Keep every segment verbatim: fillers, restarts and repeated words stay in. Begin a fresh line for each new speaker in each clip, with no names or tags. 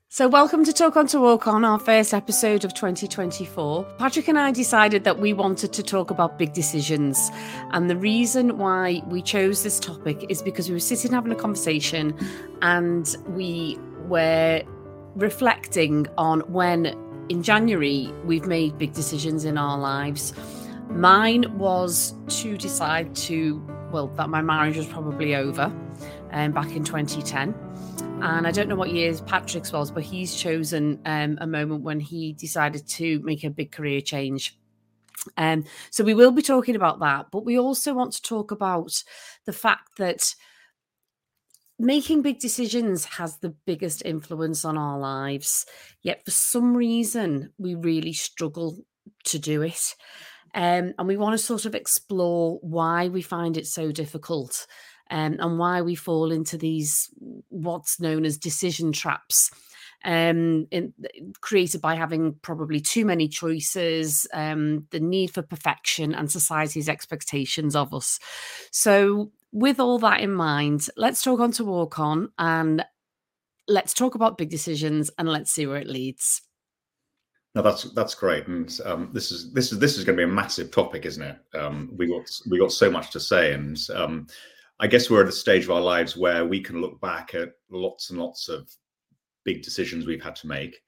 So welcome to Talk On to Walk On, our first episode of twenty twenty-four. Patrick and I decided that we wanted to talk about big decisions. And the reason why we chose this topic is because we were sitting having a conversation and we were reflecting on when in January we've made big decisions in our lives. Mine was to decide to, well, that my marriage was probably over um, back in twenty ten. And I don't know what years Patrick's was, but he's chosen um, a moment when he decided to make a big career change. Um, so we will be talking about that, but we also want to talk about the fact that making big decisions has the biggest influence on our lives. Yet for some reason, we really struggle to do it. Um, and we want to sort of explore why we find it so difficult. Um, and why we fall into these what's known as decision traps, um, in, created by having probably too many choices, um, the need for perfection, and society's expectations of us. So, with all that in mind, let's talk on to walk on, and let's talk about big decisions, and let's see where it leads.
No, that's that's great, and um, this is this is this is going to be a massive topic, isn't it? Um, we got we got so much to say, and um, I guess we're at a stage of our lives where we can look back at lots and lots of big decisions we've had to make.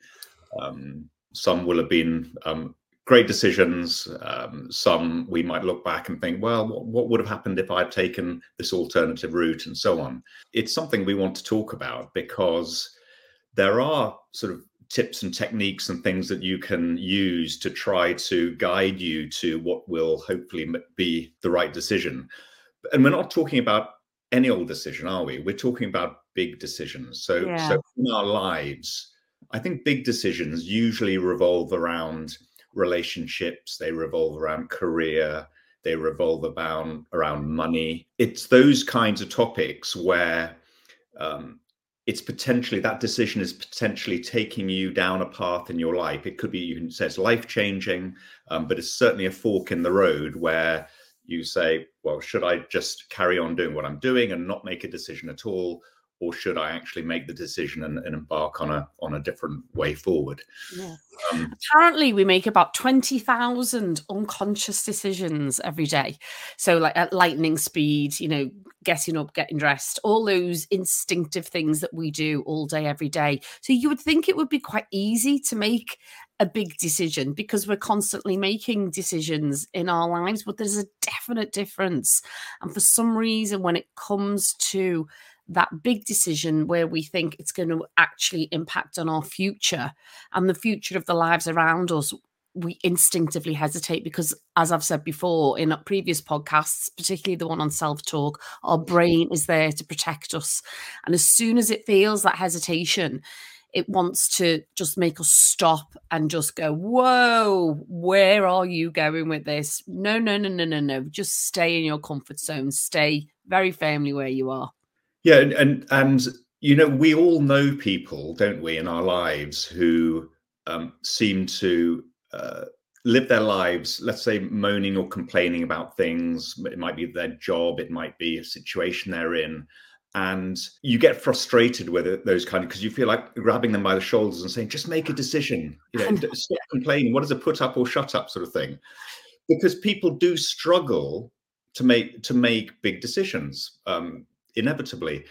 Um, some will have been um, great decisions. Um, some we might look back and think, well, what, what would have happened if I'd taken this alternative route, and so on. It's something we want to talk about because there are sort of tips and techniques and things that you can use to try to guide you to what will hopefully be the right decision. And we're not talking about any old decision, are we? We're talking about big decisions. So,
Yeah.
so in our lives, I think big decisions usually revolve around relationships. They revolve around career. They revolve around, around money. It's those kinds of topics where um, it's potentially, that decision is potentially taking you down a path in your life. It could be, you can say it's life-changing, um, but it's certainly a fork in the road where you say, well, should I just carry on doing what I'm doing and not make a decision at all? Or should I actually make the decision and, and embark on a on a different way forward?
Yeah. Um, Apparently, we make about twenty thousand unconscious decisions every day. So like at lightning speed, you know, getting up, getting dressed, all those instinctive things that we do all day, every day. So you would think it would be quite easy to make a big decision because we're constantly making decisions in our lives, but there's a definite difference. And for some reason, when it comes to that big decision where we think it's going to actually impact on our future and the future of the lives around us, we instinctively hesitate because, as I've said before in previous podcasts, particularly the one on self-talk, our brain is there to protect us. And as soon as it feels that hesitation, it wants to just make us stop and just go, whoa, where are you going with this? No, no, no, no, no, no. Just stay in your comfort zone. Stay very firmly where you are.
Yeah, and, and and you know, we all know people, don't we, in our lives who um, seem to uh, live their lives, let's say, moaning or complaining about things. It might be their job, it might be a situation they're in, and you get frustrated with it, those kind of, because you feel like grabbing them by the shoulders and saying, just make a decision, you know, stop complaining. What is a put up or shut up sort of thing? Because people do struggle to make to make big decisions. Um, inevitably.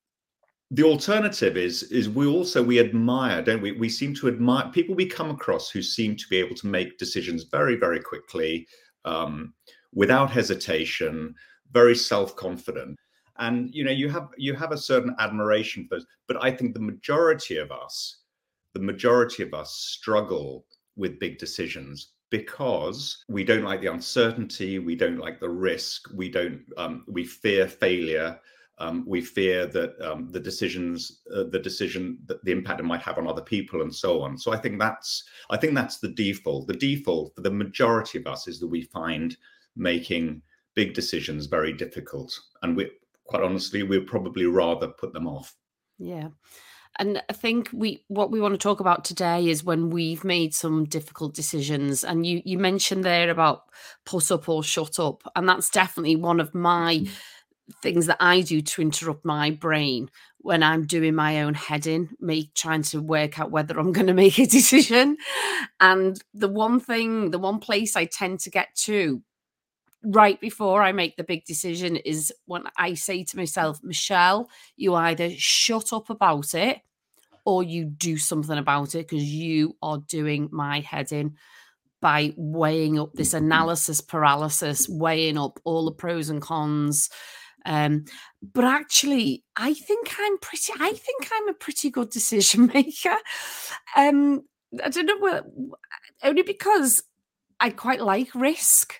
The alternative is is we also we admire, don't we? We seem to admire people we come across who seem to be able to make decisions very, very quickly, um, without hesitation, very self-confident. And you know, you have you have a certain admiration for those. But I think the majority of us, the majority of us struggle with big decisions because we don't like the uncertainty, we don't like the risk, we don't um, we fear failure. Um, we fear that um, the decisions, uh, the decision, that the impact it might have on other people, and so on. So I think that's, I think that's the default. The default for the majority of us is that we find making big decisions very difficult, and we, quite honestly, we'd probably rather put them off.
Yeah. And I think we what we want to talk about today is when we've made some difficult decisions. And you you mentioned there about put up or shut up, and that's definitely one of my things that I do to interrupt my brain when I'm doing my own head in, me trying to work out whether I'm going to make a decision. And the one thing, the one place I tend to get to right before I make the big decision is when I say to myself, Michelle, you either shut up about it or you do something about it, because you are doing my head in by weighing up this analysis paralysis, weighing up all the pros and cons. Um, but actually, I think I'm pretty, I think I'm a pretty good decision maker. Um, I don't know, what, only because I quite like risk.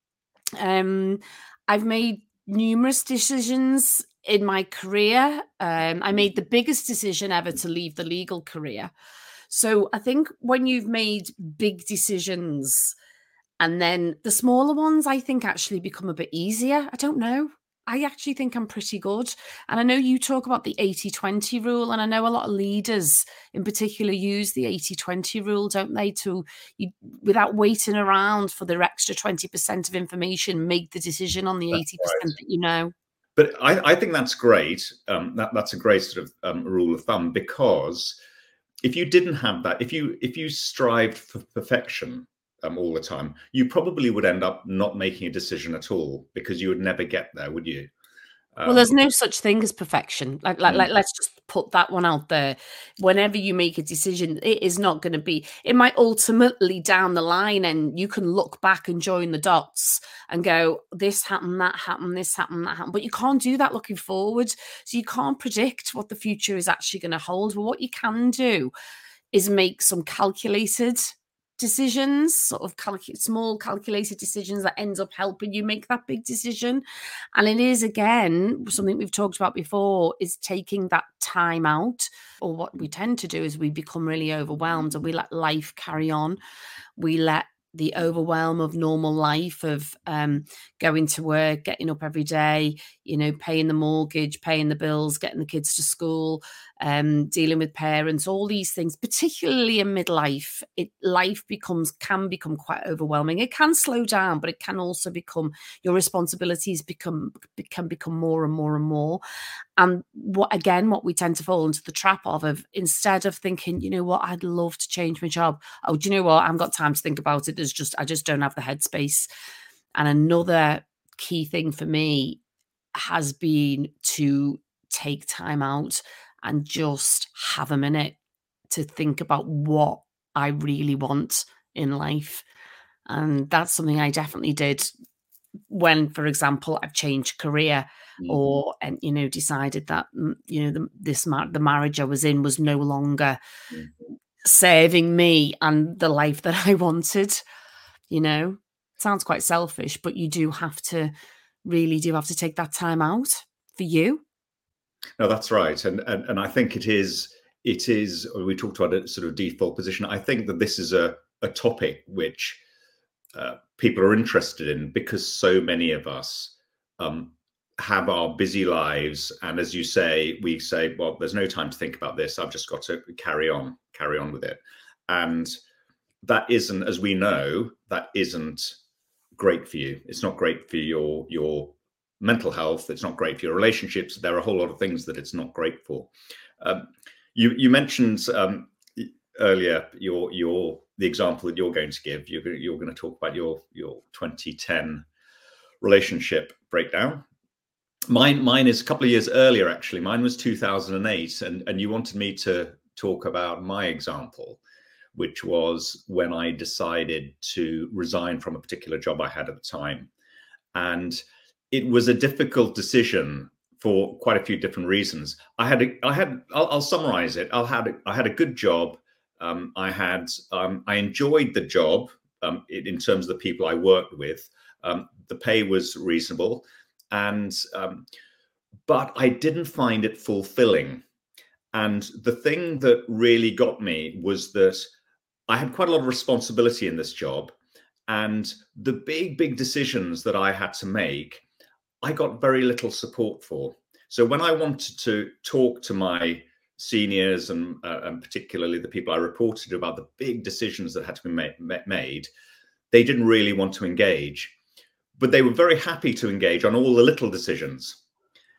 Um, I've made numerous decisions in my career. Um, I made the biggest decision ever to leave the legal career. So I think when you've made big decisions and then the smaller ones, I think actually become a bit easier. I don't know. I actually think I'm pretty good. And I know you talk about the eighty twenty rule, and I know a lot of leaders in particular use the eighty twenty rule, don't they? To, you, without waiting around for their extra twenty percent of information, make the decision on the that's eighty percent right. that you know.
But I, I think that's great. Um, that, that's a great sort of um, rule of thumb, because if you didn't have that, if you if you strived for perfection um, all the time, you probably would end up not making a decision at all, because you would never get there, would you?
Um, well, there's no such thing as perfection. Like, like, mm. like, let's just put that one out there. Whenever you make a decision, it is not going to be, it might ultimately down the line, and you can look back and join the dots and go, this happened, that happened, this happened, that happened. But you can't do that looking forward. So you can't predict what the future is actually going to hold. But what you can do is make some calculated decisions, sort of calcu- small calculated decisions that ends up helping you make that big decision. And it is, again, something we've talked about before, is taking that time out. Or what we tend to do is we become really overwhelmed and we let life carry on. We let the overwhelm of normal life, of um, going to work, getting up every day, you know, paying the mortgage, paying the bills, getting the kids to school, um, dealing with parents, all these things, particularly in midlife, it life becomes can become quite overwhelming. It can slow down, but it can also become, your responsibilities become can become more and more and more. And what again, what we tend to fall into the trap of, of instead of thinking, you know what, I'd love to change my job. Oh, do you know what? I haven't got time to think about it. There's just, I just don't have the headspace. And another key thing for me has been to take time out and just have a minute to think about what I really want in life. And that's something I definitely did when, for example, I've changed career, mm-hmm. or, and, you know, decided that, you know, the, this, mar- the marriage I was in was no longer mm-hmm. serving me and the life that I wanted. You know, it sounds quite selfish, but you do have to, really do have to take that time out for you.
No, that's right. And, and, and I think it is, it is, we talked about a sort of default position. I think that this is a, a topic which uh, people are interested in, because so many of us um, have our busy lives. And as you say, we say, well, there's no time to think about this. I've just got to carry on, carry on with it. And that isn't, as we know, that isn't great for you. It's not great for your, your mental health. It's not great for your relationships. There are a whole lot of things that it's not great for. Um, you, you mentioned um, earlier your, your, the example that you're going to give. You're, you're going to talk about your, your twenty ten relationship breakdown. Mine, mine is a couple of years earlier, actually. Mine was two thousand eight, and, and you wanted me to talk about my example, which was when I decided to resign from a particular job I had at the time. And it was a difficult decision for quite a few different reasons. I had, a, I had, I'll, I'll summarize it. I'll had, a, I had a good job. Um, I had, um, I enjoyed the job um, in, in terms of the people I worked with. Um, the pay was reasonable, and um, but I didn't find it fulfilling. And the thing that really got me was that I had quite a lot of responsibility in this job, and the big, big decisions that I had to make, I got very little support for. So when I wanted to talk to my seniors and, uh, and particularly the people I reported to about the big decisions that had to be ma- made, they didn't really want to engage, but they were very happy to engage on all the little decisions.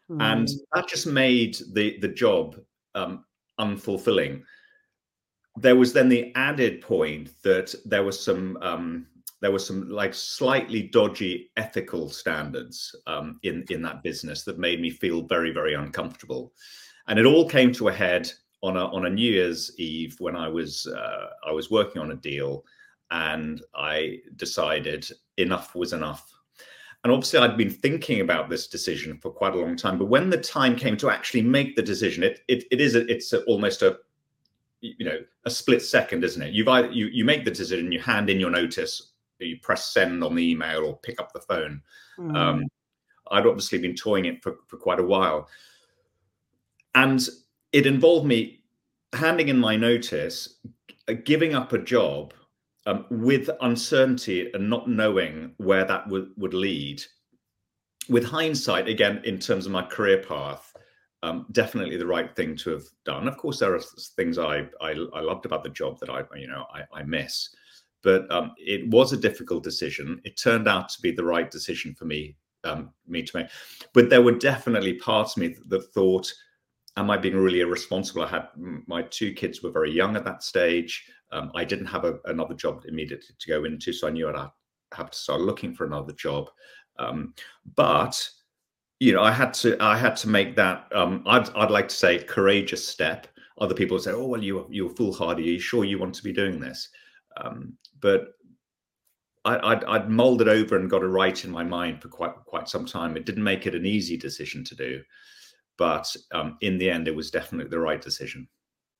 And
Mm.
that just made the, the job um, unfulfilling. There was then the added point that there was some um, there was some like slightly dodgy ethical standards um, in in that business that made me feel very, very uncomfortable. And it all came to a head on a on a New Year's Eve when I was uh, I was working on a deal, and I decided enough was enough. And obviously, I'd been thinking about this decision for quite a long time. But when the time came to actually make the decision, it it, it is a, it's a, almost a you know a split second, isn't it? You've either, you you make the decision, you hand in your notice, you press send on the email or pick up the phone.
Mm.
Um, I'd obviously been toying it for, for quite a while, and it involved me handing in my notice, giving up a job um, with uncertainty and not knowing where that would, would lead. With hindsight, again, in terms of my career path, um, definitely the right thing to have done. Of course, there are things I I, I loved about the job that I you know I, I miss, but um, it was a difficult decision. It turned out to be the right decision for me um, me to make. But there were definitely parts of me that, that thought, am I being really irresponsible? I had my two kids were very young at that stage. Um, I didn't have a, another job immediately to go into, so I knew I'd have to start looking for another job. Um, but you know, I had to I had to make that um, I'd I'd like to say courageous step. Other people say, "Oh, well, you you're foolhardy. Are you sure you want to be doing this?" Um, but I, I'd, I'd mulled it over and got it right in my mind for quite quite some time. It didn't make it an easy decision to do, but um, in the end, it was definitely the right decision.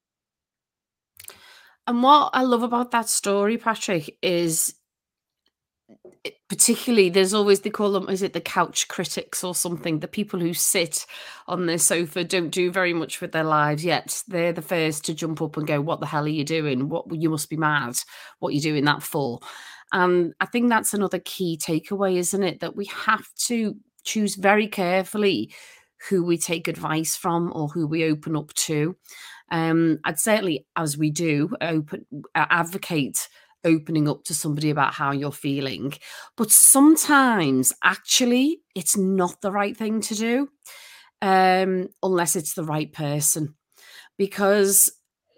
And what I love about that story, Patrick, is it, particularly there's always, they call them, is it the couch critics or something? The people who sit on their sofa, don't do very much with their lives, yet they're the first to jump up and go, "What the hell are you doing? What, you must be mad. What are you doing that for?" And I think that's another key takeaway, isn't it? That we have to choose very carefully who we take advice from or who we open up to. Um, I'd certainly, as we do, open uh, advocate opening up to somebody about how you're feeling. But sometimes, actually, it's not the right thing to do um, unless it's the right person. Because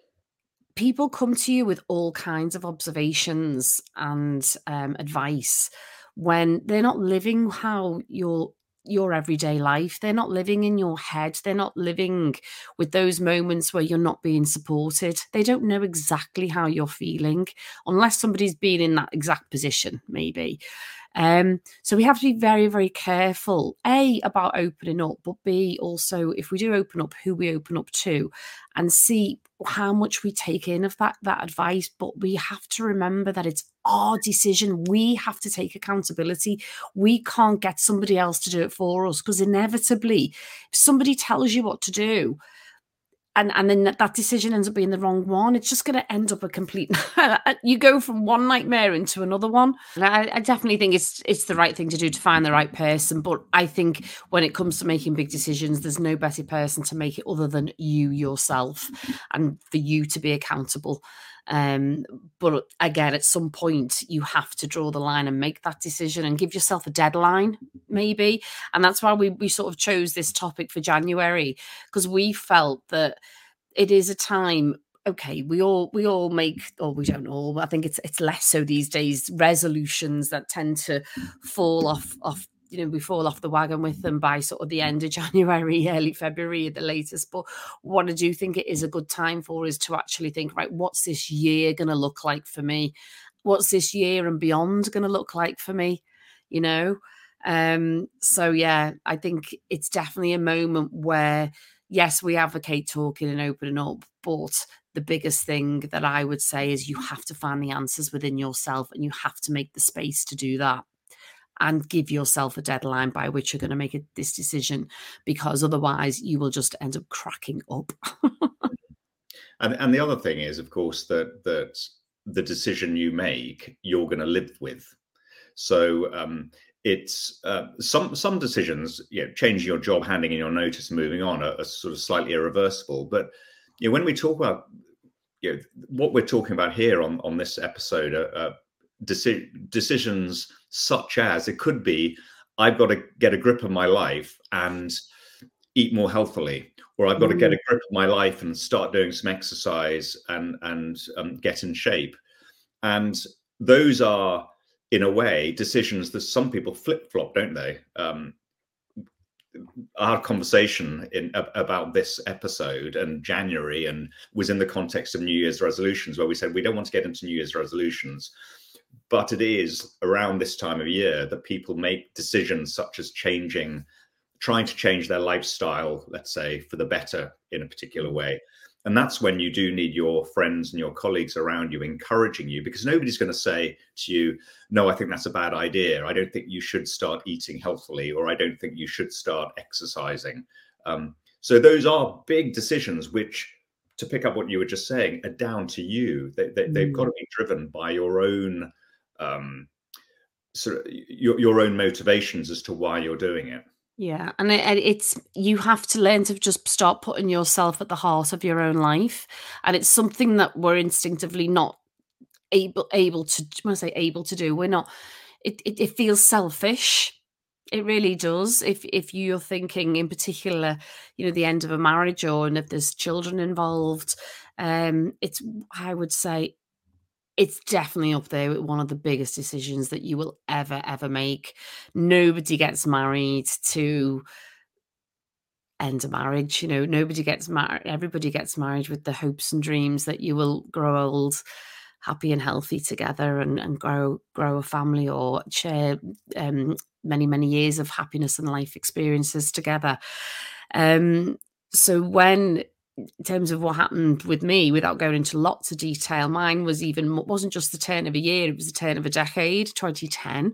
people come to you with all kinds of observations and um, advice when they're not living how you're your everyday life. They're not living in your head. They're not living with those moments where you're not being supported. They don't know exactly how you're feeling unless somebody's been in that exact position, maybe. Um, so we have to be very, very careful, A, about opening up, but B, also, if we do open up, who we open up to, and see how much we take in of that, that advice. But we have to remember that it's our decision. We have to take accountability. We can't get somebody else to do it for us, because inevitably, if somebody tells you what to do, And, and then that decision ends up being the wrong one, it's just going to end up a complete... you go from one nightmare into another one. And I, I definitely think it's it's the right thing to do to find the right person. But I think when it comes to making big decisions, there's no better person to make it other than you yourself, and for you to be accountable. Um, but again, at some point, you have to draw the line and make that decision and give yourself a deadline, maybe. And that's why we, we sort of chose this topic for January, because we felt that it is a time. Okay, we all we all make, or we don't all, I think it's it's less so these days, resolutions that tend to fall off off you know, we fall off the wagon with them by sort of the end of January, early February at the latest. But what I do think it is a good time for is to actually think, right, what's this year going to look like for me? What's this year and beyond going to look like for me? You know? Um, so yeah, I think it's definitely a moment where, yes, we advocate talking and opening up, but the biggest thing that I would say is you have to find the answers within yourself, and you have to make the space to do that. And give yourself a deadline by which you're going to make a, this decision, because otherwise you will just end up cracking up.
and and the other thing is, of course, that that the decision you make, you're going to live with. So um, it's uh, some some decisions, you know, changing your job, handing in your notice, and moving on, are, are sort of slightly irreversible. But you know, when we talk about, you know, what we're talking about here on on this episode, are, uh, deci- decisions such as, it could be, I've got to get a grip of my life, and eat more healthily, or I've got to get
Mm.
a grip of my life and start doing some exercise and and um, get in shape. And those are, in a way, decisions that some people flip flop, don't they? Um, our conversation in about this episode and January and was in the context of New Year's resolutions, where we said we don't want to get into New Year's resolutions, but it is around this time of year that people make decisions such as changing, trying to change their lifestyle, let's say, for the better in a particular way. And that's when you do need your friends and your colleagues around you encouraging you, because nobody's going to say to you, no, I think that's a bad idea. I don't think you should start eating healthily, or I don't think you should start exercising. Um, so those are big decisions, which, to pick up what you were just saying, are down to you. They, they, mm. They've got to be driven by your own, um, sort of your, your own motivations as to why you're doing it.
Yeah, and it, it's you have to learn to just start putting yourself at the heart of your own life, and it's something that we're instinctively not able able to. When I say able to do, we're not. It it, it feels selfish. It really does. If if you're thinking in particular, you know, the end of a marriage, or and if there's children involved, um, it's I would say. It's definitely up there with one of the biggest decisions that you will ever, ever make. Nobody gets married to end a marriage. You know, nobody gets married. Everybody gets married with the hopes and dreams that you will grow old, happy and healthy together, and, and grow grow a family, or share um, many, many years of happiness and life experiences together. Um, so when... in terms of what happened with me, without going into lots of detail, mine was even wasn't just the turn of a year; it was the turn of a decade, twenty ten.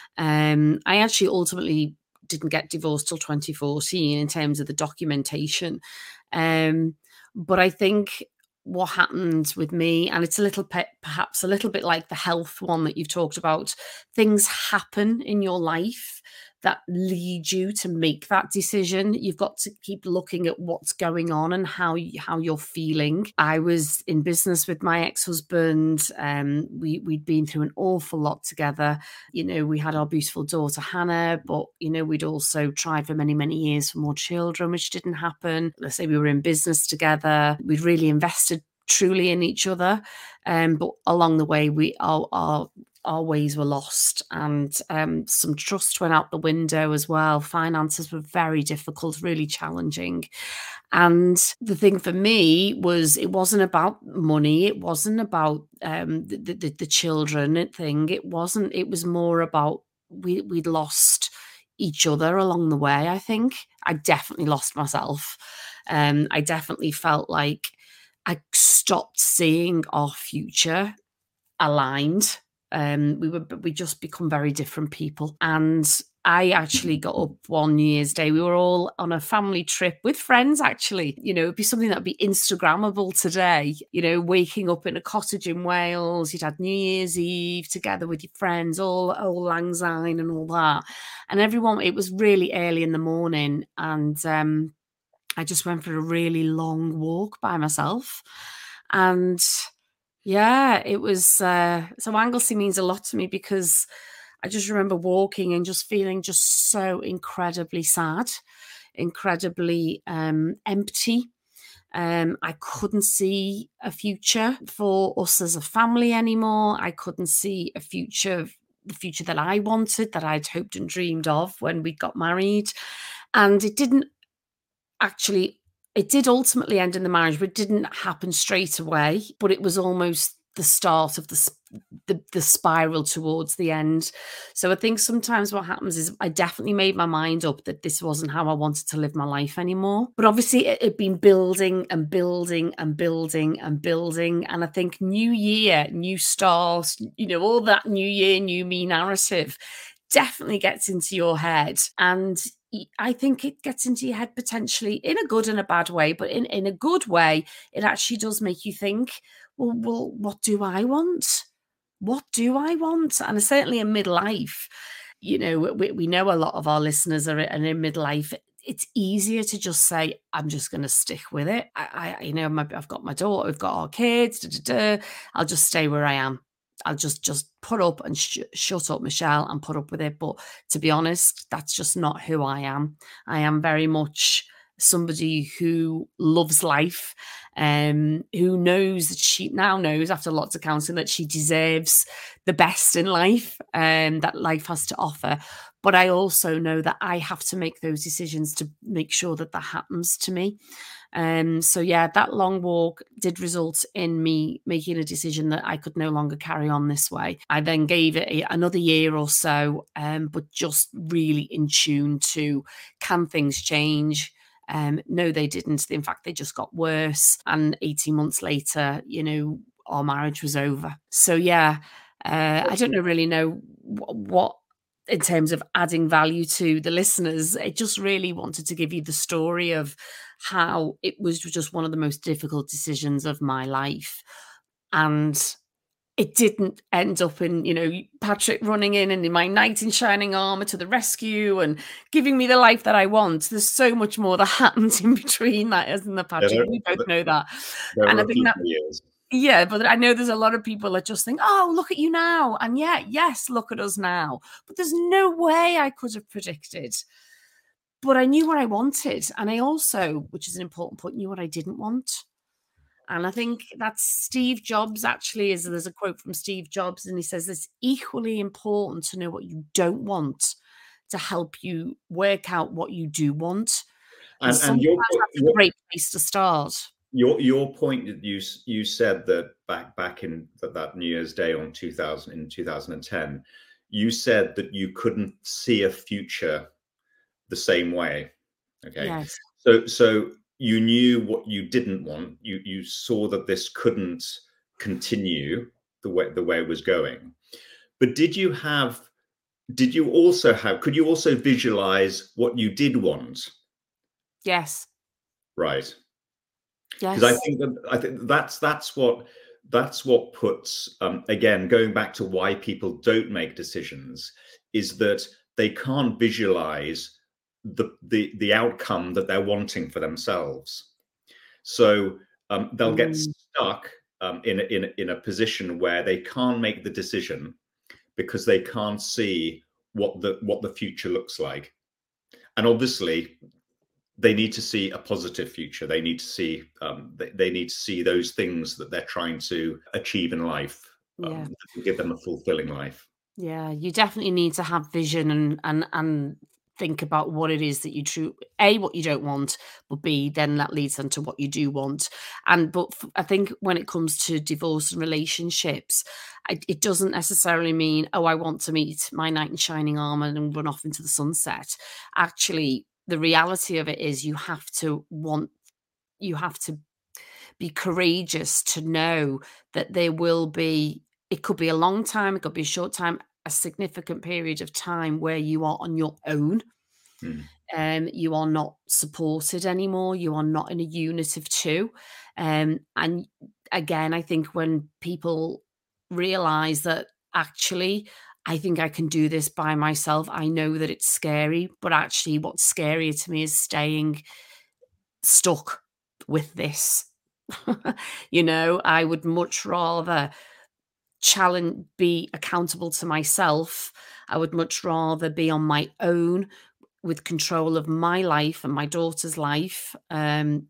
Um, I actually ultimately didn't get divorced till twenty fourteen in terms of the documentation, um, but I think what happened with me, and it's a little bit, perhaps a little bit like the health one that you've talked about. Things happen in your life that lead you to make that decision. You've got to keep looking at what's going on and how you, how you're feeling. I was in business with my ex-husband. Um, we we'd been through an awful lot together. You know, we had our beautiful daughter Hannah, but you know, we'd also tried for many many years for more children, which didn't happen. Let's say we were in business together. We'd really invested truly in each other, um, but along the way, we our our our ways were lost, and um, some trust went out the window as well. Finances were very difficult, really challenging. And the thing for me was, it wasn't about money. It wasn't about um, the, the, the children thing. It wasn't, it was more about we, we'd lost each other along the way. I think I definitely lost myself. Um, I definitely felt like I stopped seeing our future aligned. Um, we were we just become very different people. And I actually got up one New Year's Day. We were all on a family trip with friends, actually. You know, it'd be something that'd be Instagrammable today. You know, waking up in a cottage in Wales, you'd had New Year's Eve together with your friends, all Auld Lang Syne and all that. And everyone, it was really early in the morning, and um, I just went for a really long walk by myself. And yeah, it was, uh, so Anglesey means a lot to me, because I just remember walking and just feeling just so incredibly sad, incredibly um, empty. Um, I couldn't see a future for us as a family anymore. I couldn't see a future, the future that I wanted, that I'd hoped and dreamed of when we got married. And it didn't actually, it did ultimately end in the marriage, but it didn't happen straight away. But it was almost the start of the, the the spiral towards the end. So I think sometimes what happens is, I definitely made my mind up that this wasn't how I wanted to live my life anymore. But obviously it had been building and building and building and building. And I think new year, new start, you know, all that new year, new me narrative definitely gets into your head. And I think it gets into your head potentially in a good and a bad way, but in, in a good way, it actually does make you think, well, well, what do I want? What do I want? And certainly in midlife, you know, we, we know a lot of our listeners are in midlife. It's easier to just say, I'm just going to stick with it. I, I you know, my, I've got my daughter, I've got our kids, da, da, da. I'll just stay where I am. I'll just just put up and sh- shut up, Michelle, and put up with it. But to be honest, that's just not who I am. I am very much somebody who loves life, um, who knows that she now knows after lots of counselling that she deserves the best in life, um, that life has to offer. But I also know that I have to make those decisions to make sure that that happens to me. Um, so yeah, that long walk did result in me making a decision that I could no longer carry on this way. I then gave it a, another year or so, um, but just really in tune to, can things change? Um, no, they didn't. In fact, they just got worse. And eighteen months later, you know, our marriage was over. So yeah, uh, I don't know really know what, what in terms of adding value to the listeners. I just really wanted to give you the story of how it was just one of the most difficult decisions of my life. And it didn't end up in, you know, Patrick running in and in my knight in shining armor to the rescue and giving me the life that I want. There's so much more that happens in between that, isn't there, Patrick? Yeah, we both know that. And I think that, years. Yeah, but I know there's a lot of people that just think, oh, look at you now. And yeah, yes, look at us now. But there's no way I could have predicted. But I knew what I wanted. And I also, which is an important point, knew what I didn't want. And I think that's Steve Jobs, actually, is there's a quote from Steve Jobs, and he says it's equally important to know what you don't want to help you work out what you do want. And, and, and your, that's a great place to start.
Your your point that you you said that back back in that, that New Year's Day on two thousand in two thousand ten, you said that you couldn't see a future the same way. Okay.
Yes.
So so you knew what you didn't want. You you saw that this couldn't continue the way the way it was going. But did you have did you also have could you also visualize what you did want?
Yes.
Right.
Yes.
Because I think that I think that's that's what that's what puts um, again going back to why people don't make decisions is that they can't visualize the the the outcome that they're wanting for themselves. So um, they'll get mm. stuck um, in a, in a, in a position where they can't make the decision because they can't see what the what the future looks like, and obviously they need to see a positive future. They need to see um, they, they need to see those things that they're trying to achieve in life, um,
yeah.
to give them a fulfilling life.
Yeah, you definitely need to have vision and and and think about what it is that you true A, what you don't want, but B, then that leads on to what you do want. And but f- I think when it comes to divorce and relationships, I, it doesn't necessarily mean, oh, I want to meet my knight in shining armor and run off into the sunset. Actually, the reality of it is you have to want, you have to be courageous to know that there will be, it could be a long time, it could be a short time, a significant period of time where you are on your own.
Hmm.
Um, you are not supported anymore. You are not in a unit of two. Um, and again, I think when people realize that actually, I think I can do this by myself. I know that it's scary, but actually what's scarier to me is staying stuck with this. You know, I would much rather challenge, be accountable to myself. I would much rather be on my own with control of my life and my daughter's life. Um,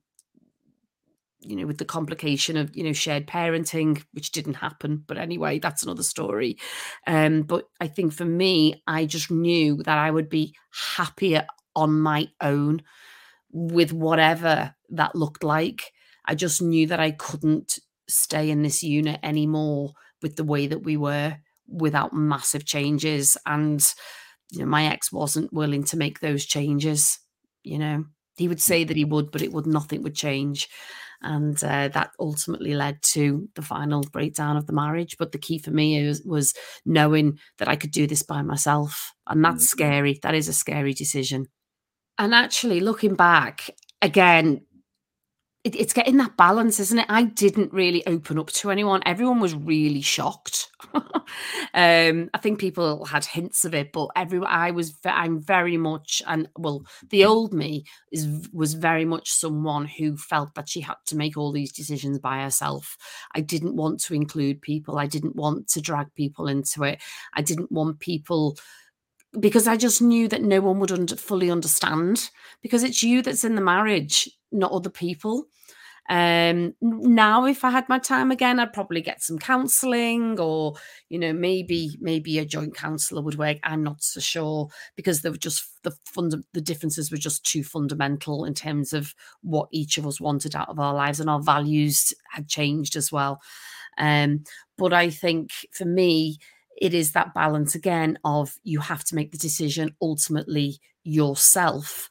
you know, with the complication of, you know, shared parenting, which didn't happen. But anyway, that's another story. Um, but I think for me, I just knew that I would be happier on my own with whatever that looked like. I just knew that I couldn't stay in this unit anymore with the way that we were without massive changes. And, you know, my ex wasn't willing to make those changes. You know, he would say that he would, but it would, nothing would change. And uh, that ultimately led to the final breakdown of the marriage. But the key for me is, was knowing that I could do this by myself. And that's mm-hmm. scary. That is a scary decision. And actually, looking back, again, it, it's getting that balance, isn't it? I didn't really open up to anyone. Everyone was really shocked. um, I think people had hints of it, but everyone, I was, I'm very much, and well, the old me is was very much someone who felt that she had to make all these decisions by herself. I didn't want to include people. I didn't want to drag people into it. I didn't want people because I just knew that no one would under, fully understand, because it's you that's in the marriage, not other people. Um, now, if I had my time again, I'd probably get some counselling, or, you know, maybe maybe a joint counsellor would work. I'm not so sure, because they were just the funda- the differences were just too fundamental in terms of what each of us wanted out of our lives, and our values had changed as well. Um, but I think for me, it is that balance again of you have to make the decision ultimately yourself.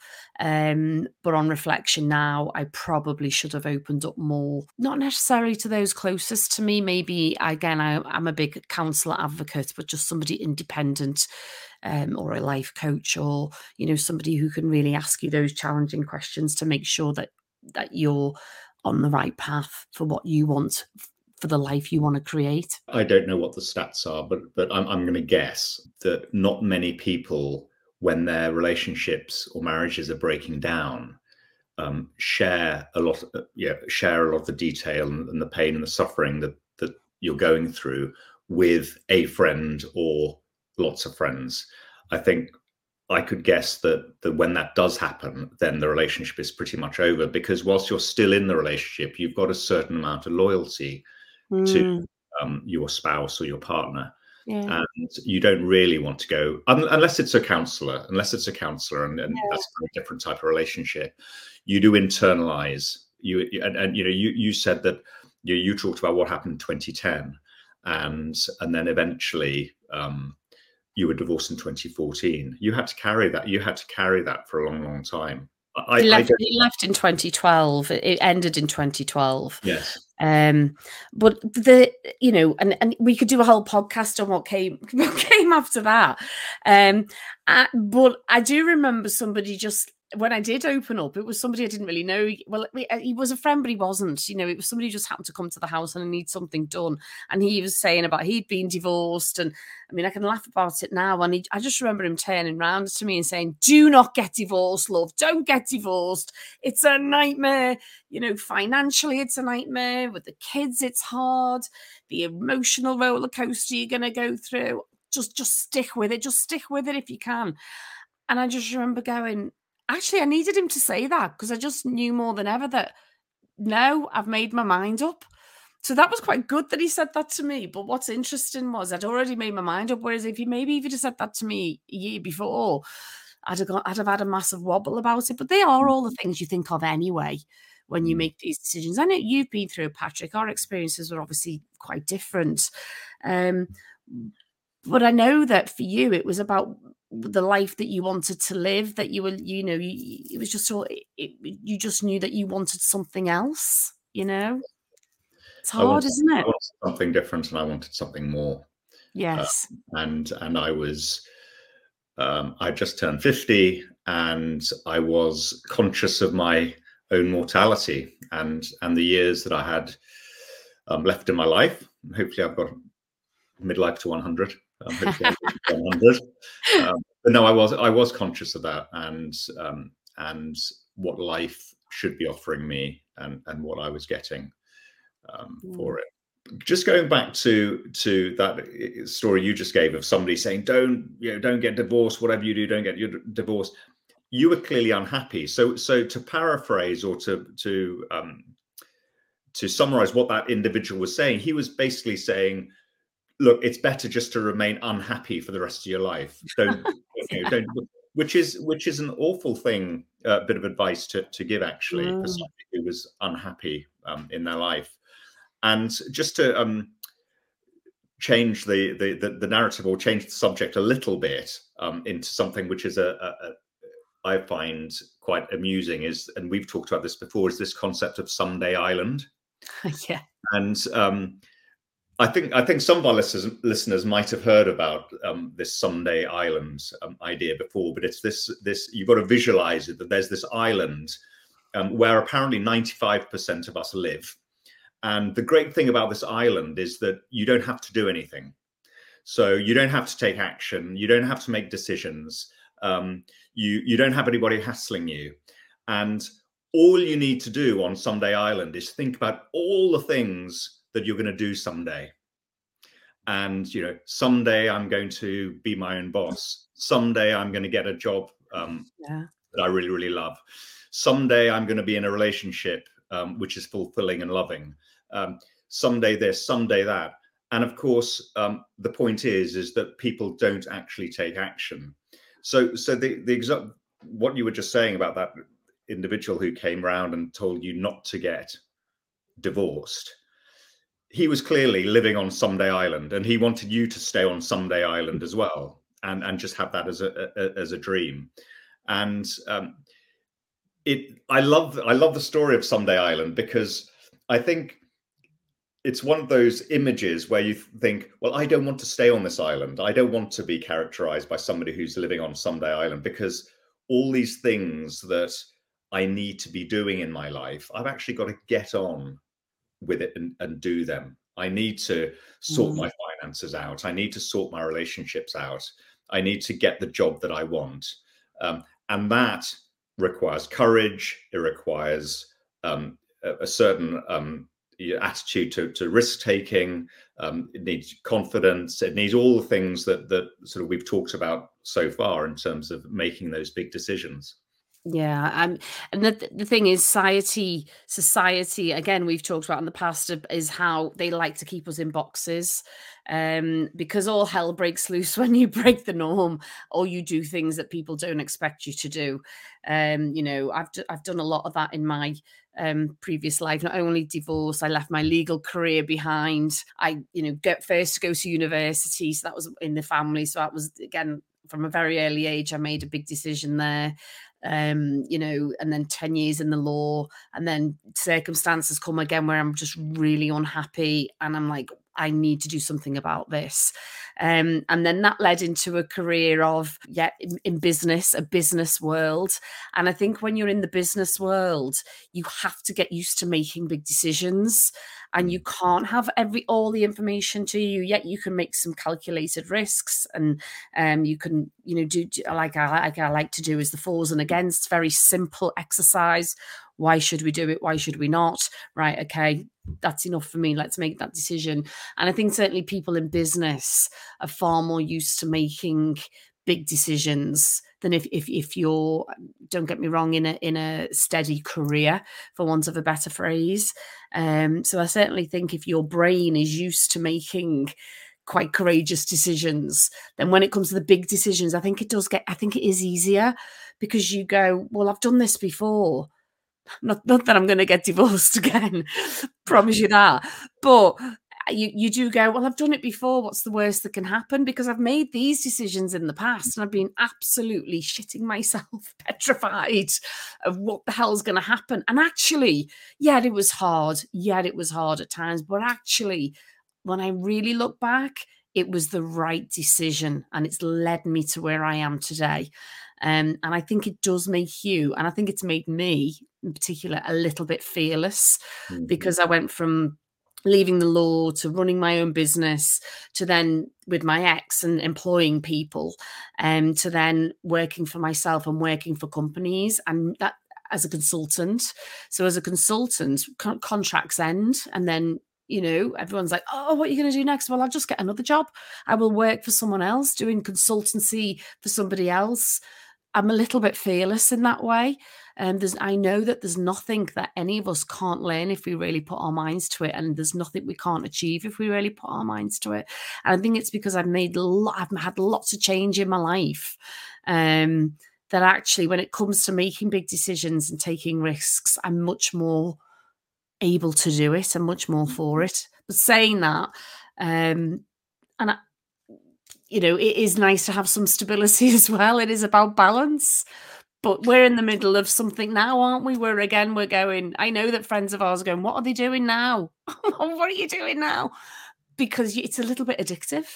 Um, but on reflection now, I probably should have opened up more, not necessarily to those closest to me. Maybe, again, I, I'm a big counsellor advocate, but just somebody independent, um, or a life coach, or, you know, somebody who can really ask you those challenging questions to make sure that that you're on the right path for what you want, for the life you want to create.
I don't know what the stats are, but but I'm I'm going to guess that not many people, when their relationships or marriages are breaking down, um, share a lot, uh, yeah, share a lot of the detail and, and the pain and the suffering that that you're going through with a friend or lots of friends. I think I could guess that that when that does happen, then the relationship is pretty much over, because whilst you're still in the relationship, you've got a certain amount of loyalty to
Mm,
um, your spouse or your partner.
yeah.
And you don't really want to go, un- unless it's a counselor, unless it's a counselor, and, and
Yeah.
that's a different type of relationship. You do internalize you, and, and you know, you you said that you you talked about what happened in twenty ten, and and then eventually um, you were divorced in twenty fourteen. You had to carry that. You had to carry that for a long, long time. I,
It
I
left,
don't.
it left in twenty twelve. It it ended in twenty twelve.
Yes.
Um, but the, you know, and, and we could do a whole podcast on what came what came after that. Um, uh, but I do remember somebody just, when I did open up, it was somebody I didn't really know. Well, we- uh, he was a friend, but he wasn't. You know, it was somebody who just happened to come to the house and I need something done. And he was saying about he'd been divorced, and I mean, I can laugh about it now. And he, I just remember him turning around to me and saying, "Do not get divorced, love. Don't get divorced. It's a nightmare. You know, financially, it's a nightmare. With the kids, it's hard. The emotional roller coaster you're going to go through. Just, just stick with it. Just stick with it if you can." And I just remember going, actually, I needed him to say that, because I just knew more than ever that, no, I've made my mind up. So that was quite good that he said that to me. But what's interesting was I'd already made my mind up. Whereas if he maybe if he'd have said that to me a year before, I'd have got, I'd have had a massive wobble about it. But they are all the things you think of anyway when you
Mm.
make these decisions. I know you've been through it, Patrick. Our experiences were obviously quite different. Um, but I know that for you, it was about the life that you wanted to live, that you were, you know, you, it was just all, it, it, you just knew that you wanted something else, you know? It's
I
hard,
wanted,
isn't
I
it?
wanted something different, and I wanted something more. Uh,
Yes.
and and I was, um, I just turned fifty, and I was conscious of my own mortality and and the years that I had um, left in my life. Hopefully, I've got midlife to one hundred. Um, hopefully, I'll live to one hundred. Um, but no, I was I was conscious of that, and um, and what life should be offering me, and and what I was getting um,
Mm.
for it. Just going back to to that story you just gave of somebody saying, "Don't you know? Don't get divorced. Whatever you do, don't get your divorce." You were clearly unhappy. So so to paraphrase, or to to um, to summarize what that individual was saying, he was basically saying, "Look, it's better just to remain unhappy for the rest of your life. Don't you know, don't." Which is which is an awful thing, a uh, bit of advice to to give, actually, for
Mm.
somebody who was unhappy um, in their life. And just to um, change the, the, the the narrative, or change the subject a little bit um, into something which is a, a, a I find quite amusing, is, and we've talked about this before, is this concept of Someday Island.
Yeah.
And um, I think I think some of our listeners listeners might have heard about um, this Someday Island um, idea before, but it's this this you've got to visualize it, that there's this island um, where apparently ninety-five percent of us live. And the great thing about this island is that you don't have to do anything. So you don't have to take action. You don't have to make decisions. Um, you, you don't have anybody hassling you. And all you need to do on Someday Island is think about all the things that you're going to do someday. and you know, someday I'm going to be my own boss. Someday I'm going to get a job um, yeah. that I really, really love. Someday I'm going to be in a relationship um, which is fulfilling and loving. Um, someday this, someday that. And of course, um, the point is, is that people don't actually take action. So, so the the exact what you were just saying about that individual who came round and told you not to get divorced, he was clearly living on Someday Island, and he wanted you to stay on Someday Island as well, and and just have that as a, a as a dream. And um, it, I love I love the story of Someday Island, because I think it's one of those images where you think, well, I don't want to stay on this island. I don't want to be characterized by somebody who's living on Someday Island, because all these things that I need to be doing in my life, I've actually got to get on with it and, and do them. I need to sort mm. my finances out. I need to sort my relationships out. I need to get the job that I want. Um, and that requires courage. It requires um, a, a certain um, attitude to, to risk taking. Um, it needs confidence. It needs all the things that that sort of we've talked about so far in terms of making those big decisions.
Yeah, um, and the the thing is, society, society again, we've talked about in the past, is how they like to keep us in boxes, um, because all hell breaks loose when you break the norm or you do things that people don't expect you to do. Um, you know, I've I've done a lot of that in my um, previous life. Not only divorce, I left my legal career behind. I, you know, get first to go to university, so that was in the family. So that was, again, from a very early age, I made a big decision there. Um, you know, and then ten years in the law, and then circumstances come again where I'm just really unhappy, and I'm like, I need to do something about this. Um, and then that led into a career of, yeah, in, in business, a business world. And I think when you're in the business world, you have to get used to making big decisions, and you can't have every all the information to you, yet you can make some calculated risks, and um, you can, you know, do, do like I like I like to do is the fors and against, very simple exercise. Why should we do it? Why should we not? Right. Okay. That's enough for me. Let's make that decision. And I think certainly people in business are far more used to making big decisions than if if if you're, don't get me wrong, in a in a steady career, for want of a better phrase. Um, so I certainly think if your brain is used to making quite courageous decisions, then when it comes to the big decisions, I think it does get, I think it is easier, because you go, well, I've done this before. Not, not that I'm going to get divorced again, promise you that. But you, you do go, well, I've done it before. What's the worst that can happen? Because I've made these decisions in the past, and I've been absolutely shitting myself, petrified of what the hell's going to happen. And actually, yeah, it was hard. Yeah, it was hard at times. But actually, when I really look back, it was the right decision, and it's led me to where I am today. Um, and I think it does make you, and I think it's made me in particular, a little bit fearless, mm-hmm. because I went from leaving the law to running my own business, to then with my ex and employing people, and um, to then working for myself and working for companies, and that as a consultant. So as a consultant, con- contracts end, and then, you know, everyone's like, oh, what are you going to do next? Well, I'll just get another job. I will work for someone else, doing consultancy for somebody else. I'm a little bit fearless in that way. And um, there's, I know that there's nothing that any of us can't learn if we really put our minds to it. And there's nothing we can't achieve if we really put our minds to it. And I think it's because I've made a lot, I've had lots of change in my life. Um, that actually, when it comes to making big decisions and taking risks, I'm much more able to do it and much more for it. But saying that, um, and I, you know, it is nice to have some stability as well. It is about balance, but we're in the middle of something now, aren't we? Where again, we're going, I know that friends of ours are going, what are they doing now? What are you doing now? Because it's a little bit addictive.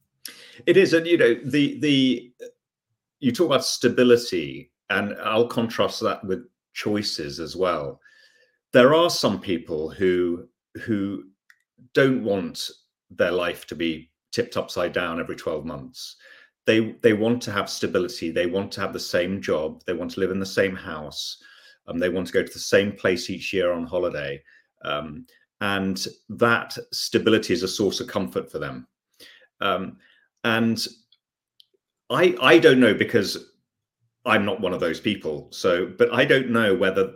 It is. And, you know, the, the, you talk about stability, and I'll contrast that with choices as well. There are some people who, who don't want their life to be tipped upside down every twelve months. They they want to have stability. They want to have the same job. They want to live in the same house. Um, they want to go to the same place each year on holiday. Um, and that stability is a source of comfort for them. Um, and I I don't know, because I'm not one of those people. So, but I don't know whether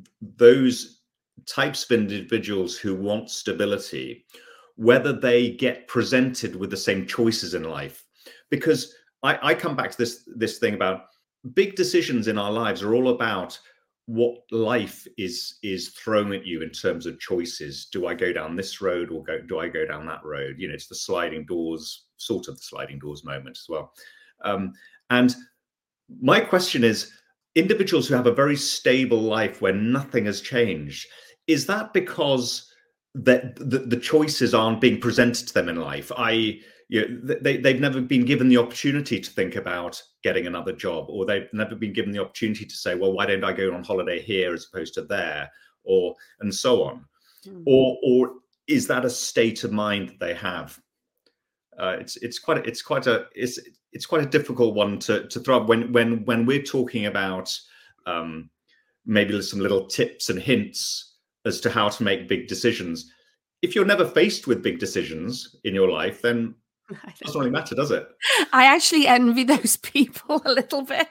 those types of individuals who want stability, whether they get presented with the same choices in life. Because I, I come back to this this thing about big decisions in our lives are all about what life is is thrown at you in terms of choices. Do I go down this road, or go do I go down that road? You know, it's the sliding doors, sort of the sliding doors moment as well. Um, and my question is, individuals who have a very stable life where nothing has changed, is that because that the, the choices aren't being presented to them in life? I, you know, they, they've never been given the opportunity to think about getting another job, or they've never been given the opportunity to say, well, why don't I go on holiday here as opposed to there, or and so on. Mm. Or, or is that a state of mind that they have? Uh, it's it's quite a, it's quite a it's it's quite a difficult one to to throw up when when when we're talking about um, maybe some little tips and hints as to how to make big decisions. If you're never faced with big decisions in your life, then it doesn't really matter, does it?
I actually envy those people a little bit.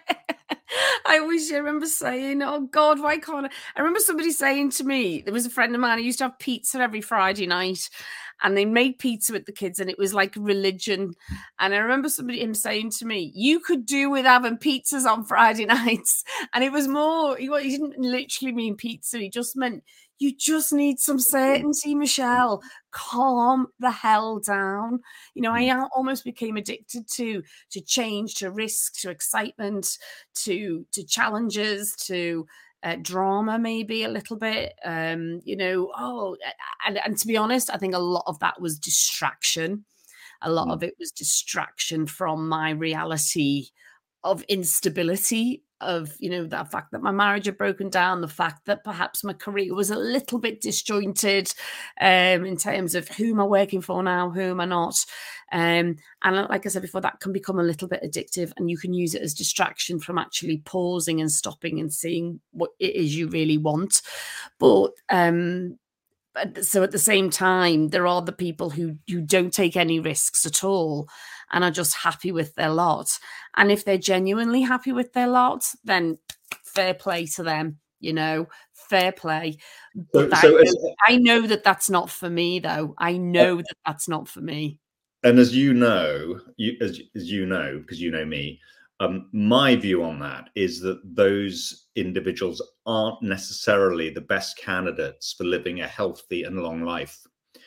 I always I remember saying, oh God, why can't I? I remember somebody saying to me, there was a friend of mine who used to have pizza every Friday night, and they made pizza with the kids, and it was like religion. And I remember somebody him saying to me, you could do with having pizzas on Friday nights. And it was more, he, he didn't literally mean pizza, he just meant you just need some certainty, Michelle. Calm the hell down. You know, I almost became addicted to to change, to risk, to excitement, to to challenges, to uh, drama, maybe a little bit. Um, you know, oh, and, and to be honest, I think a lot of that was distraction. A lot mm. of it was distraction from my reality of instability, of, you know, that fact that my marriage had broken down, the fact that perhaps my career was a little bit disjointed um, in terms of who am I working for now, who am I not. Um, and like I said before, that can become a little bit addictive, and you can use it as distraction from actually pausing and stopping and seeing what it is you really want. But um, so at the same time, there are the people who, who don't take any risks at all and are just happy with their lot. And if they're genuinely happy with their lot, then fair play to them, you know, fair play. But so, so I, know, I know that that's not for me, though. I know uh, that that's not for me.
And as you know, you, as, as you know, because you know me, Um, my view on that is that those individuals aren't necessarily the best candidates for living a healthy and long life.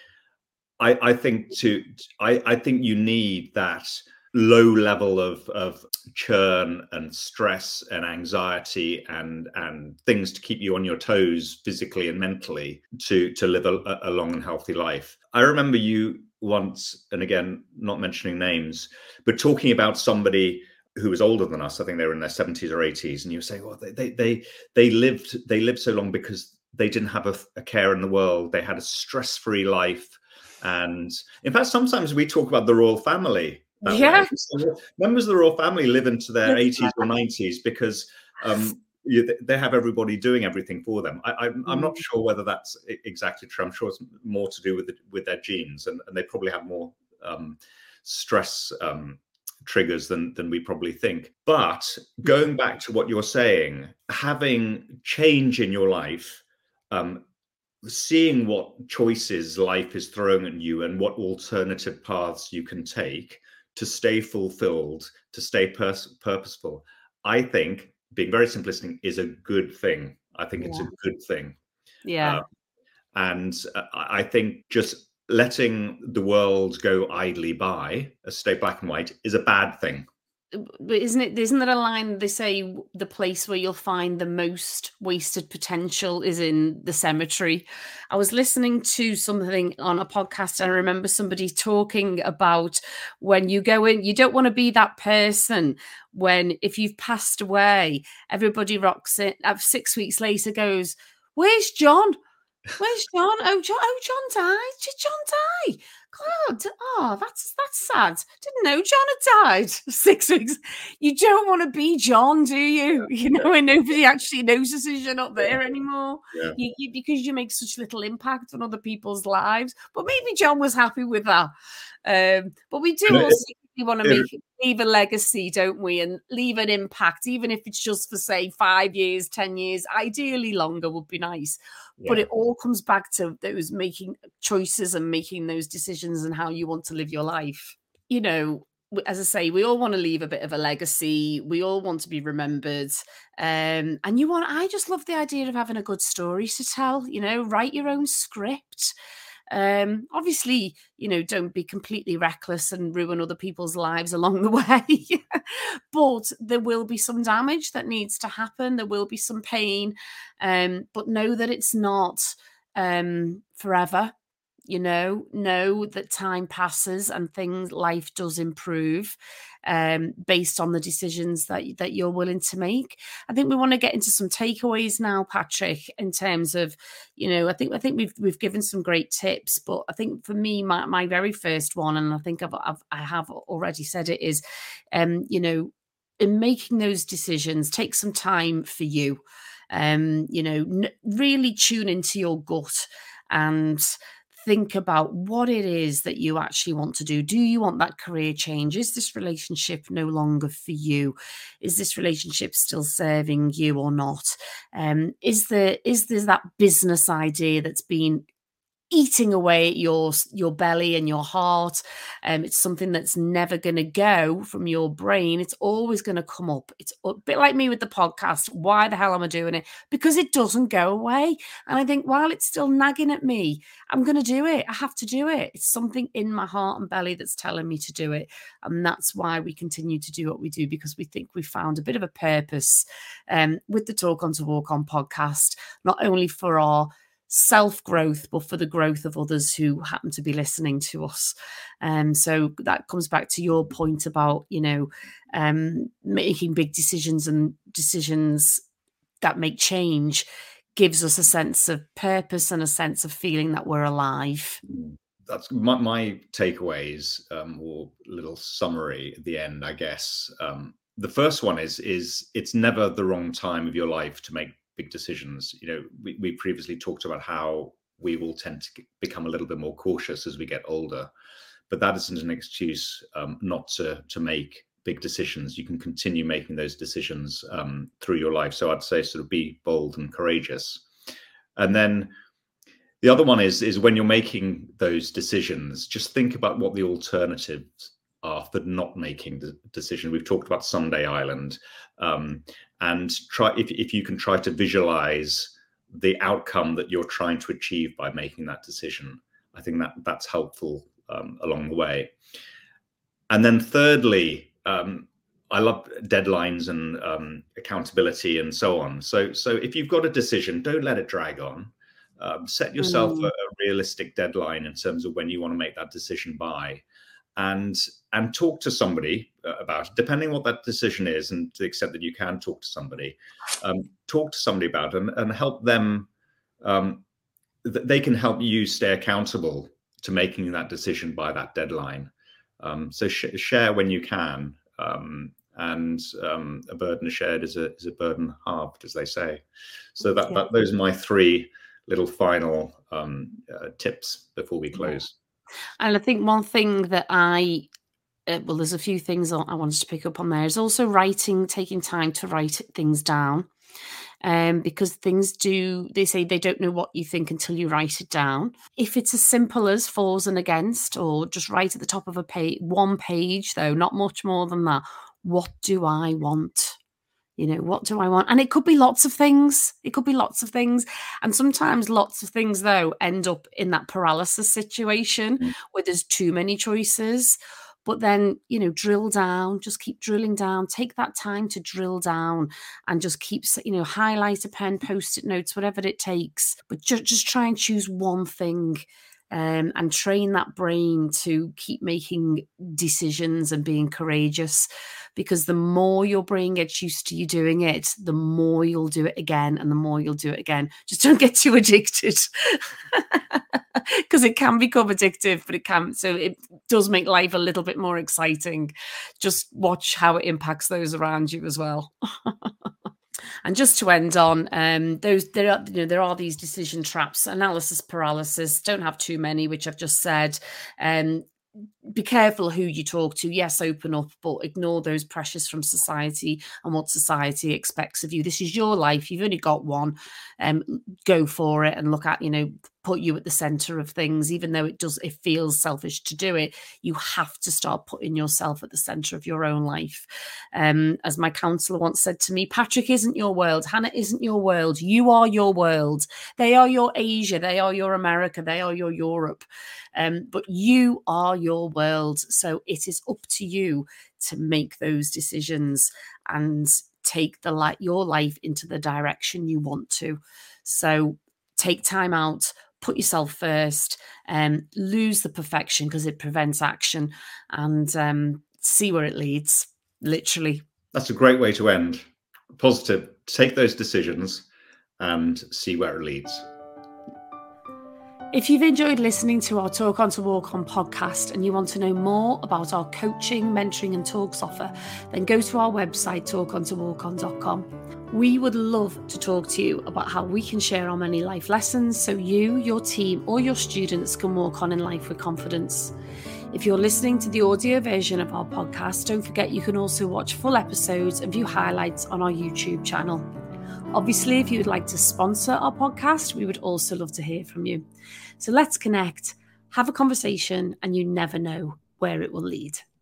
I, I think to I, I think you need that low level of, of churn and stress and anxiety and and things to keep you on your toes physically and mentally to to live a, a long and healthy life. I remember you once, and again, not mentioning names, but talking about somebody who was older than us. I think they were in their seventies or eighties, and you say, well, they they they they lived they lived so long because they didn't have a, a care in the world. They had a stress-free life, and in fact, sometimes we talk about the royal family.
Yeah,
so members of the royal family live into their eighties or nineties because um, you, they have everybody doing everything for them. I, I'm, mm. I'm not sure whether that's exactly true. I'm sure it's more to do with the, with their genes, and, and they probably have more um, stress. Um, triggers than than we probably think. But going back to what you're saying, having change in your life, um, seeing what choices life is throwing at you and what alternative paths you can take to stay fulfilled, to stay pers- purposeful, I think, being very simplistic, is a good thing. I think yeah. it's a good thing.
Yeah.
Uh, and uh, I think just letting the world go idly by, as stay black and white, is a bad thing.
But isn't it? Isn't there a line they say the place where you'll find the most wasted potential is in the cemetery? I was listening to something on a podcast, and I remember somebody talking about when you go in, you don't want to be that person when, if you've passed away, everybody rocks it. Six weeks later goes, "Where's John? Where's John? Oh, John, oh, John died. Did John die? God, oh, that's that's sad. Didn't know John had died six weeks. You don't want to be John, do you? You know, and nobody actually notices you're not there anymore.
Yeah.
You, you, because you make such little impact on other people's lives. But maybe John was happy with that. Um, but we do also want to make leave a legacy, don't we? And leave an impact, even if it's just for, say, five years, ten years, ideally longer would be nice. Yeah. But it all comes back to those making choices and making those decisions and how you want to live your life. You know, as I say, we all want to leave a bit of a legacy. We all want to be remembered. Um, and you want, I just love the idea of having a good story to tell, you know, write your own script. Um, obviously, you know, don't be completely reckless and ruin other people's lives along the way. But there will be some damage that needs to happen. There will be some pain. Um, but know that it's not um, forever. You know, know that time passes and things, life does improve um, based on the decisions that, that you're willing to make. I think we want to get into some takeaways now, Patrick, in terms of, you know, I think I think we've we've given some great tips, but I think for me, my, my very first one, and I think I've, I've I have already said it, is, um, you know, in making those decisions, take some time for you. Um, you know, n- really tune into your gut and think about what it is that you actually want to do. Do you want that career change? Is this relationship no longer for you? Is this relationship still serving you or not? Um, is there is there that business idea that's been eating away at your your belly and your heart? Um, it's something that's never going to go from your brain. It's always going to come up. It's a bit like me with the podcast. Why the hell am I doing it? Because it doesn't go away. And I think while it's still nagging at me, I'm going to do it. I have to do it. It's something in my heart and belly that's telling me to do it. And that's why we continue to do what we do, because we think we've found a bit of a purpose um, with the Talk On to Walk On podcast, not only for our self-growth, but for the growth of others who happen to be listening to us. Um, so that comes back to your point about, you know, um, making big decisions and decisions that make change gives us a sense of purpose and a sense of feeling that we're alive.
That's my, my takeaways, um, or little summary at the end, I guess. Um, the first one is, is it's never the wrong time of your life to make big decisions. You know, we, we previously talked about how we will tend to become a little bit more cautious as we get older, but that isn't an excuse um, not to to make big decisions. You can continue making those decisions um, through your life. So I'd say sort of be bold and courageous. And then the other one is is when you're making those decisions, just think about what the alternatives are for not making the decision. We've talked about Sunday Island, um, and try if, if you can try to visualize the outcome that you're trying to achieve by making that decision. I think that that's helpful um, along the way. And then thirdly, um, I love deadlines and um, accountability and so on. So so if you've got a decision, don't let it drag on. Um, set yourself mm. a, a realistic deadline in terms of when you want to make that decision by. And and talk to somebody about it, depending what that decision is, and to the extent that you can talk to somebody, um, talk to somebody about it and, and help them. Um, th- they can help you stay accountable to making that decision by that deadline. Um, so sh- share when you can, um, and um, a burden shared is a is a burden halved, as they say. So that, yeah. that those are my three little final um, uh, tips before we close.
Yeah. And I think one thing that I, uh, well, there's a few things I wanted to pick up on there, is also writing, taking time to write things down. Um, because things do, they say they don't know what you think until you write it down. If it's as simple as fors and against, or just write at the top of a page, one page though, not much more than that. What do I want? You know, what do I want? And it could be lots of things. It could be lots of things. And sometimes lots of things, though, end up in that paralysis situation mm. where there's too many choices. But then, you know, drill down, just keep drilling down. Take that time to drill down and just keep, you know, highlight a pen, post-it notes, whatever it takes. But just, just try and choose one thing. Um, and train that brain to keep making decisions and being courageous, because the more your brain gets used to you doing it, the more you'll do it again, and the more you'll do it again. Just don't get too addicted, because it can become addictive, but it can, so it does make life a little bit more exciting. Just watch how it impacts those around you as well. And just to end on, um, those there are you know there are these decision traps, analysis paralysis. Don't have too many, which I've just said. Um, be careful who you talk to. Yes, open up, but ignore those pressures from society and what society expects of you. This is your life. You've only got one. Um, go for it and look at, you know, put you at the center of things, even though it does, it feels selfish to do it. You have to start putting yourself at the center of your own life. Um, as my counselor once said to me, Patrick isn't your world. Hannah isn't your world. You are your world. They are your Asia. They are your America. They are your Europe. Um, but you are your world. So it is up to you to make those decisions and take the light, your life into the direction you want to. So take time out, put yourself first, um, lose the perfection because it prevents action, and um, see where it leads, literally.
That's a great way to end. Positive. Take those decisions and see where it leads.
If you've enjoyed listening to our Talk On to Walk On podcast and you want to know more about our coaching, mentoring and talks offer, then go to our website, talk on to walk on dot com. We would love to talk to you about how we can share our many life lessons so you, your team or your students can walk on in life with confidence. If you're listening to the audio version of our podcast, don't forget you can also watch full episodes and view highlights on our YouTube channel. Obviously, if you would like to sponsor our podcast, we would also love to hear from you. So let's connect, have a conversation, and you never know where it will lead.